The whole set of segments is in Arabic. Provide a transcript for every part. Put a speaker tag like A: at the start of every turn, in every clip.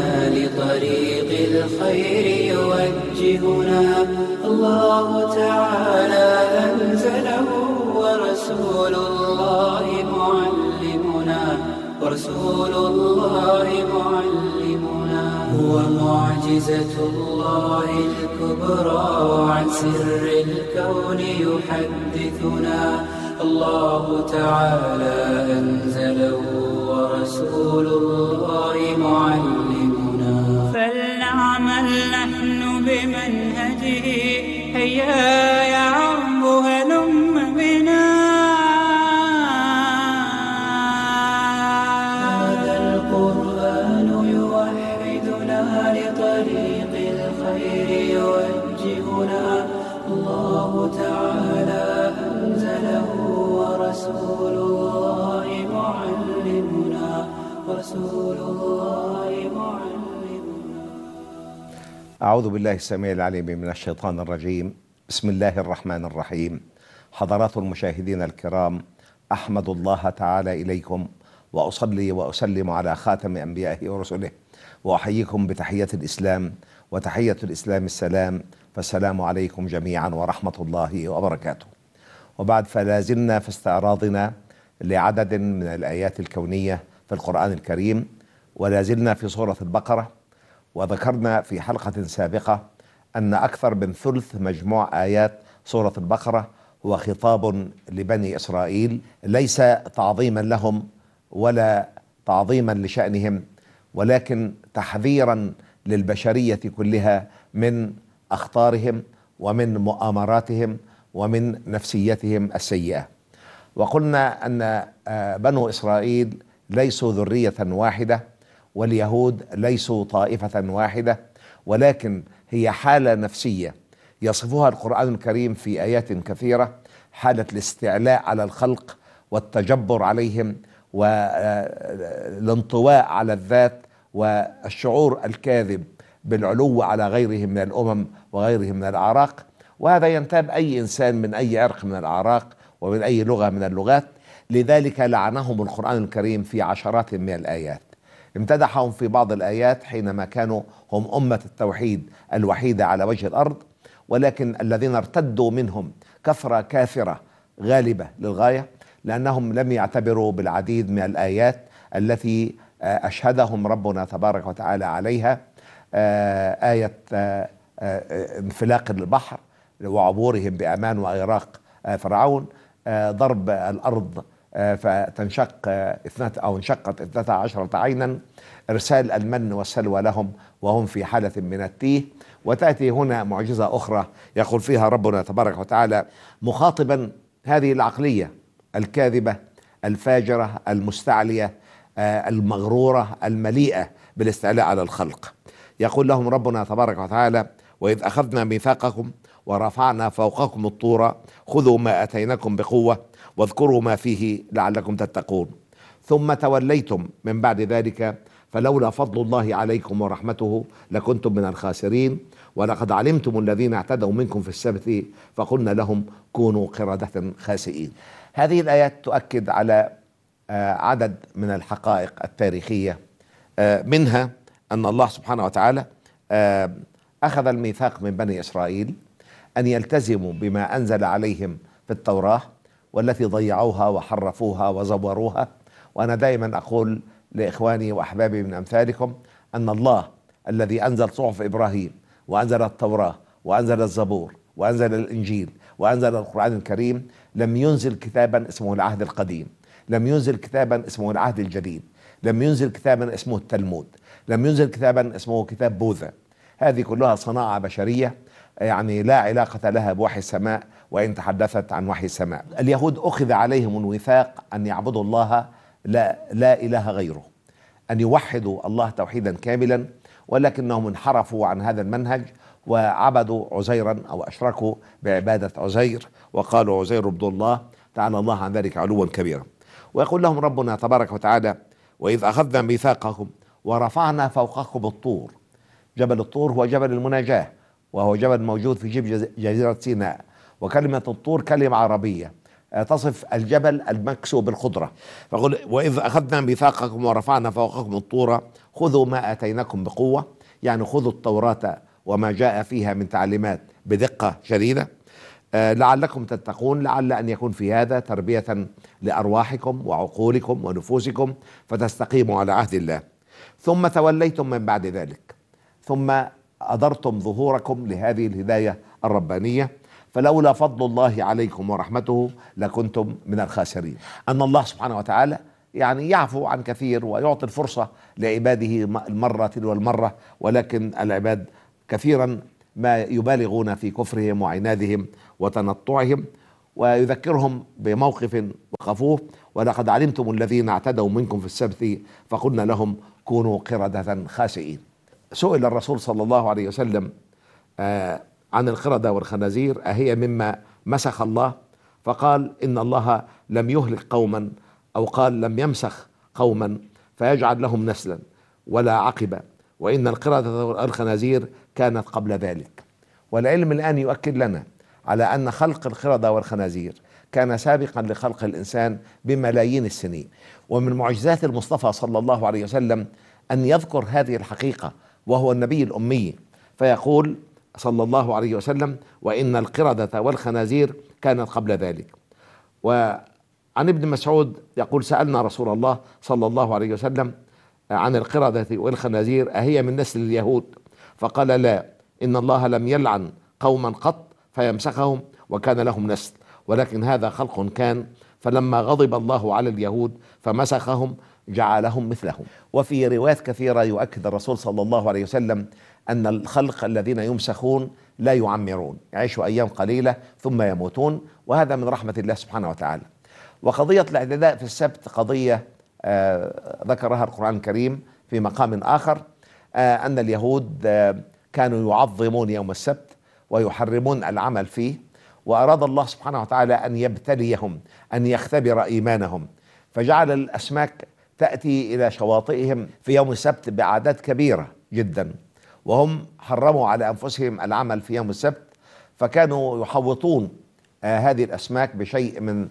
A: لطريق الخير يوجهنا. الله تعالى أنزله ورسول الله معلمنا، ورسول الله معلمنا. هو معجزة الله الكبرى، وعن سر الكون يحدثنا. الله تعالى أنزله ورسول الله معلمنا. فلنعمل نحن بمنهجه، هيا يا عرب هلم بنا. هذا القرآن يوحدنا لطريق الخير يوجهنا. الله تعالى أنزله ورسول الله معلمنا، ورسول الله معلمنا.
B: أعوذ بالله السميع العليم من الشيطان الرجيم. بسم الله الرحمن الرحيم. حضرات المشاهدين الكرام، أحمد الله تعالى إليكم وأصلي وأسلم على خاتم أنبيائه ورسله، وأحييكم بتحية الإسلام، وتحية الإسلام السلام، فالسلام عليكم جميعا ورحمة الله وبركاته. وبعد، فلا زلنا في استعراضنا لعدد من الآيات الكونية في القرآن الكريم، ولا زلنا في سورة البقرة. وذكرنا في حلقة سابقة أن أكثر من ثلث مجموع آيات سورة البقرة هو خطاب لبني إسرائيل، ليس تعظيما لهم ولا تعظيما لشأنهم، ولكن تحذيرا للبشرية كلها من أخطارهم ومن مؤامراتهم ومن نفسيتهم السيئة. وقلنا أن بنو إسرائيل ليسوا ذرية واحدة، واليهود ليسوا طائفة واحدة، ولكن هي حالة نفسية يصفها القرآن الكريم في آيات كثيرة، حالة الاستعلاء على الخلق والتجبر عليهم والانطواء على الذات والشعور الكاذب بالعلو على غيرهم من الأمم وغيرهم من الأعراق. وهذا ينتاب أي إنسان من أي عرق من الأعراق ومن أي لغة من اللغات. لذلك لعنهم القرآن الكريم في عشرات من الآيات. امتدحهم في بعض الآيات حينما كانوا هم أمة التوحيد الوحيدة على وجه الأرض، ولكن الذين ارتدوا منهم كثرة كافرة غالبة للغاية، لأنهم لم يعتبروا بالعديد من الآيات التي أشهدهم ربنا تبارك وتعالى عليها. آية انفلاق البحر وعبورهم بأمان وإغراق فرعون، ضرب الأرض فتنشق انشقت 12 عينا، إرسال المن والسلوى لهم وهم في حالة من التيه. وتأتي هنا معجزة أخرى يقول فيها ربنا تبارك وتعالى مخاطبا هذه العقلية الكاذبة الفاجرة المستعلية المغرورة المليئة بالاستعلاء على الخلق. يقول لهم ربنا تبارك وتعالى: وإذ أخذنا ميثاقكم ورفعنا فوقكم الطور خذوا ما أتيناكم بقوة واذكروا ما فيه لعلكم تتقون، ثم توليتم من بعد ذلك فلولا فضل الله عليكم ورحمته لكنتم من الخاسرين، ولقد علمتم الذين اعتدوا منكم في السبت فقلنا لهم كونوا قردة خاسئين. هذه الآيات تؤكد على عدد من الحقائق التاريخية، منها أن الله سبحانه وتعالى أخذ الميثاق من بني إسرائيل أن يلتزموا بما أنزل عليهم في التوراة، والتي ضيعوها وحرفوها وزوروها. وأنا دائما أقول لإخواني وأحبابي من أمثالكم أن الله الذي أنزل صحف إبراهيم وأنزل التوراة وأنزل الزبور وأنزل الإنجيل وأنزل القرآن الكريم لم ينزل كتابا اسمه العهد القديم، لم ينزل كتابا اسمه العهد الجديد، لم ينزل كتابا اسمه التلمود، لم ينزل كتابا اسمه كتاب بوذا. هذه كلها صناعة بشرية، يعني لا علاقة لها بوحي السماء وإن تحدثت عن وحي السماء. اليهود أخذ عليهم الوثاق أن يعبدوا الله لا إله غيره، أن يوحدوا الله توحيدا كاملا، ولكنهم انحرفوا عن هذا المنهج وعبدوا عزيرا أو أشركوا بعبادة عزير وقالوا عزير ابن الله، تعالى الله عن ذلك علوا كبيرا. ويقول لهم ربنا تبارك وتعالى: وإذ أخذنا ميثاقكم ورفعنا فوقكم الطور. جبل الطور هو جبل المناجاة، وهو جبل موجود في جزيرة سيناء. وكلمة الطور كلمة عربية تصف الجبل المكسو بالخضرة، فقل وإذ أخذنا ميثاقكم ورفعنا فوقكم الطور خذوا ما آتيناكم بقوة، يعني خذوا التوراة وما جاء فيها من تعليمات بدقة شديدة لعلكم تتقون. لعل أن يكون في هذا تربية لأرواحكم وعقولكم ونفوسكم فتستقيموا على عهد الله. ثم توليتم من بعد ذلك، ثم أدرتم ظهوركم لهذه الهداية الربانية، فلولا فضل الله عليكم ورحمته لكنتم من الخاسرين. أن الله سبحانه وتعالى يعني يعفو عن كثير ويعطي الفرصة لعباده المرة تلو المرة، ولكن العباد كثيرا ما يبالغون في كفرهم وعنادهم وتنطعهم، ويذكرهم بموقف وقفوه: ولقد علمتم الذين اعتدوا منكم في السبت فقلنا لهم كونوا قردة خاسئين. سئل الرسول صلى الله عليه وسلم عن القردة والخنازير أهي مما مسخ الله؟ فقال إن الله لم يهلك قوما، أو قال لم يمسخ قوما فيجعل لهم نسلا ولا عقبة، وإن القردة والخنازير كانت قبل ذلك. والعلم الآن يؤكد لنا على أن خلق القردة والخنازير كان سابقا لخلق الإنسان بملايين السنين. ومن معجزات المصطفى صلى الله عليه وسلم أن يذكر هذه الحقيقة وهو النبي الأمي، فيقول صلى الله عليه وسلم: وإن القردة والخنازير كانت قبل ذلك. وعن ابن مسعود يقول: سألنا رسول الله صلى الله عليه وسلم عن القردة والخنازير أهي من نسل اليهود؟ فقال: لا، إن الله لم يلعن قوما قط فيمسخهم وكان لهم نسل، ولكن هذا خلق كان، فلما غضب الله على اليهود فمسخهم جعلهم مثلهم. وفي روايات كثيرة يؤكد الرسول صلى الله عليه وسلم أن الخلق الذين يمسخون لا يعمرون، يعيشوا أيام قليلة ثم يموتون، وهذا من رحمة الله سبحانه وتعالى. وقضية الاعتداء في السبت قضية ذكرها القرآن الكريم في مقام آخر، أن اليهود كانوا يعظمون يوم السبت ويحرمون العمل فيه، وأراد الله سبحانه وتعالى أن يبتليهم، أن يختبر إيمانهم، فجعل الأسماك تأتي إلى شواطئهم في يوم السبت بأعداد كبيرة جدا، وهم حرموا على أنفسهم العمل في يوم السبت، فكانوا يحوطون هذه الأسماك بشيء من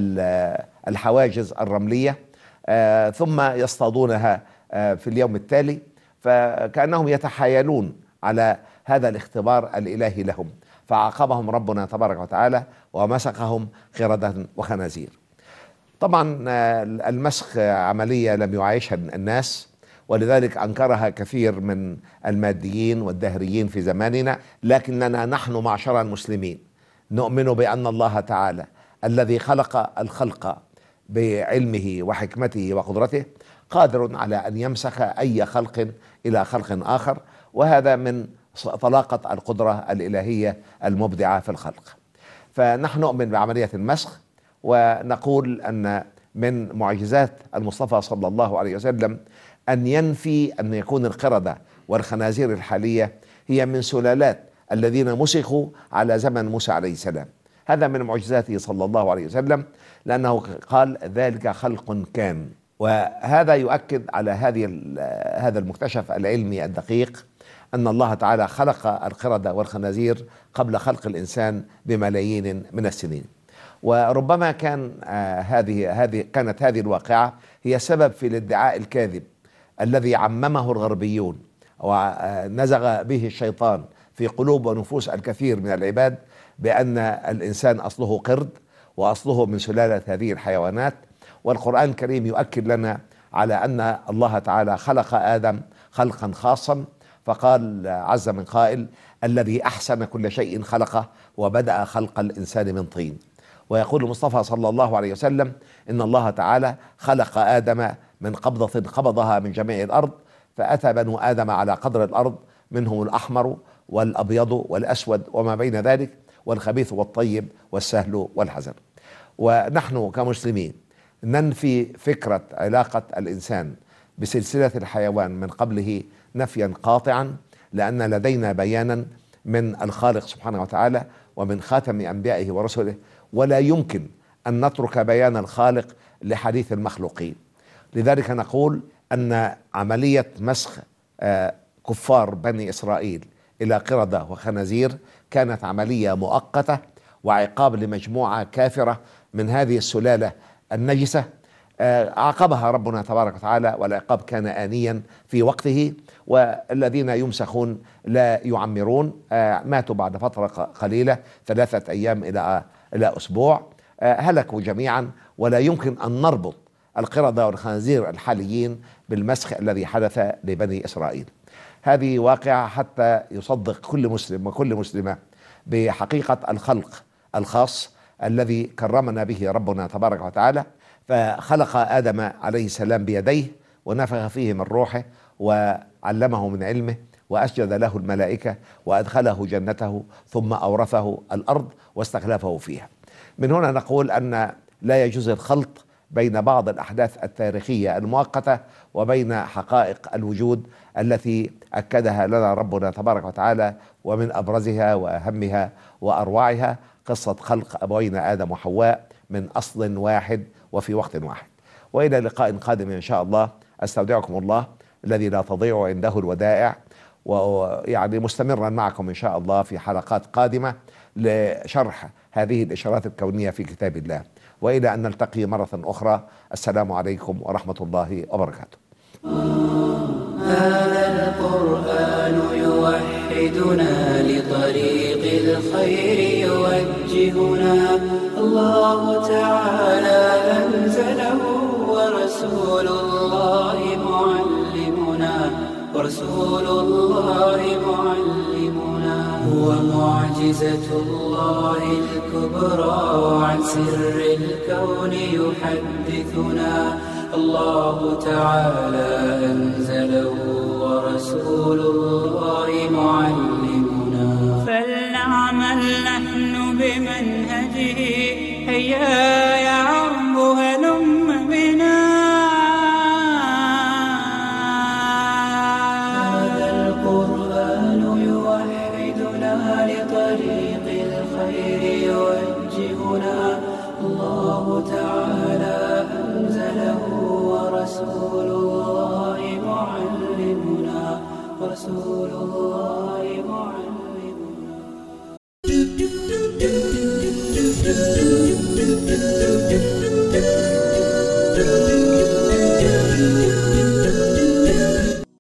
B: الحواجز الرملية، ثم يصطادونها في اليوم التالي، فكأنهم يتحايلون على هذا الاختبار الإلهي لهم، فعاقبهم ربنا تبارك وتعالى ومسخهم قردة وخنازير. طبعا المسخ عملية لم يعيشها الناس، ولذلك أنكرها كثير من الماديين والدهريين في زماننا، لكننا نحن معشر المسلمين نؤمن بأن الله تعالى الذي خلق الخلق بعلمه وحكمته وقدرته قادر على أن يمسخ أي خلق إلى خلق آخر، وهذا من طلاقة القدرة الإلهية المبدعة في الخلق. فنحن نؤمن بعملية المسخ، ونقول أن من معجزات المصطفى صلى الله عليه وسلم أن ينفي أن يكون القردة والخنازير الحالية هي من سلالات الذين مسخوا على زمن موسى عليه السلام. هذا من معجزاته صلى الله عليه وسلم، لأنه قال ذلك خلق كان. وهذا يؤكد على هذا المكتشف العلمي الدقيق، أن الله تعالى خلق القردة والخنازير قبل خلق الإنسان بملايين من السنين. وربما كانت هذه الواقعة هي سبب في الادعاء الكاذب الذي عممه الغربيون ونزغ به الشيطان في قلوب ونفوس الكثير من العباد بأن الإنسان أصله قرد وأصله من سلالة هذه الحيوانات. والقرآن الكريم يؤكد لنا على أن الله تعالى خلق آدم خلقا خاصا، فقال عز من قائل: الذي أحسن كل شيء خلقه وبدأ خلق الإنسان من طين. ويقول المصطفى صلى الله عليه وسلم: إن الله تعالى خلق آدم من قبضة قبضها من جميع الأرض، فأتى بنو آدم على قدر الأرض، منهم الأحمر والأبيض والأسود وما بين ذلك، والخبيث والطيب والسهل والحزن. ونحن كمسلمين ننفي فكرة علاقة الإنسان بسلسلة الحيوان من قبله نفيا قاطعا، لأن لدينا بيانا من الخالق سبحانه وتعالى ومن خاتم أنبيائه ورسله، ولا يمكن أن نترك بيان الخالق لحديث المخلوقين. لذلك نقول أن عملية مسخ كفار بني إسرائيل إلى قردة وخنازير كانت عملية مؤقتة، وعقاب لمجموعة كافرة من هذه السلالة النجسة، عاقبها ربنا تبارك وتعالى، والعقاب كان آنيا في وقته. والذين يمسخون لا يعمرون، ماتوا بعد فترة قليلة، 3 أيام إلى أسبوع، هلكوا جميعا. ولا يمكن أن نربط القردة والخنازير الحاليين بالمسخ الذي حدث لبني إسرائيل. هذه واقعة حتى يصدق كل مسلم وكل مسلمة بحقيقة الخلق الخاص الذي كرمنا به ربنا تبارك وتعالى. فخلق آدم عليه السلام بيديه، ونفخ فيه من روحه، وعلمه من علمه، وأسجد له الملائكة، وأدخله جنته، ثم أورثه الأرض واستخلفه فيها. من هنا نقول أن لا يجوز الخلط بين بعض الأحداث التاريخية المؤقتة وبين حقائق الوجود التي أكدها لنا ربنا تبارك وتعالى، ومن أبرزها وأهمها وأروعها قصة خلق أبوينا آدم وحواء من أصل واحد وفي وقت واحد. وإلى لقاء قادم إن شاء الله، أستودعكم الله الذي لا تضيع عنده الودائع، ويعني مستمرا معكم إن شاء الله في حلقات قادمة لشرح هذه الإشارات الكونية في كتاب الله. وإلى أن نلتقي مرة أخرى، السلام عليكم ورحمة الله وبركاته.
A: هذا القرآن يوحدنا لطريق الخير يوجهنا، الله تعالى أنزله ورسول الله معلمنا، ورسول الله معلمنا، هو معجزة الله الكبرى، وعن سر الكون يحدثنا، الله تعالى أنزله ورسول الله معلمنا. فلنعمل نحن بمنهجه، هيا يا عرب هلم بنا. هذا القرآن يوحدنا لطريق الخير يوجهنا، الله تعالى أنزله ورسول الله معلمنا، ورسول الله معلمنا.